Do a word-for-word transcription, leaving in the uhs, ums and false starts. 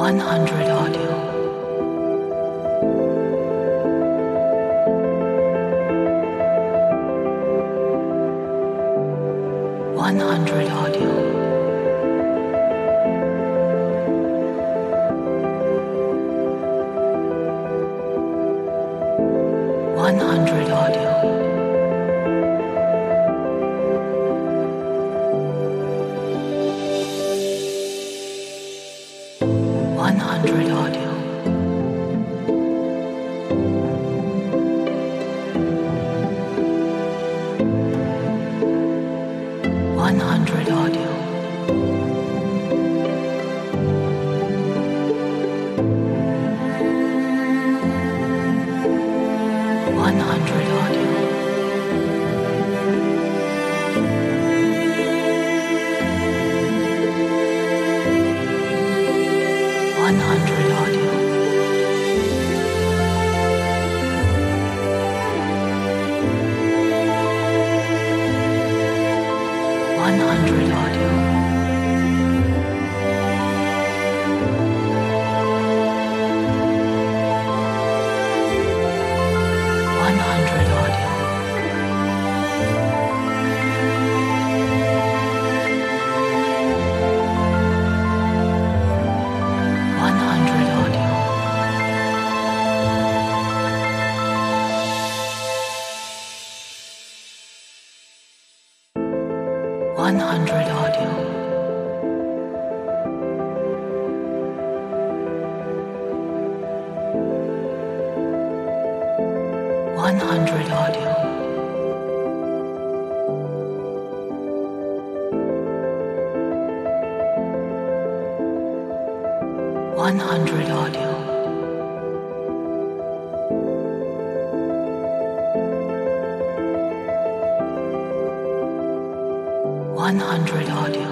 one hundred audio. one hundred audio. one hundred audio. one hundred audio. one hundred audio. one hundred audio. one hundred audio. one hundred audio. one hundred audio. one hundred audio. one hundred audio. one hundred audio. one hundred audio. one hundred audio.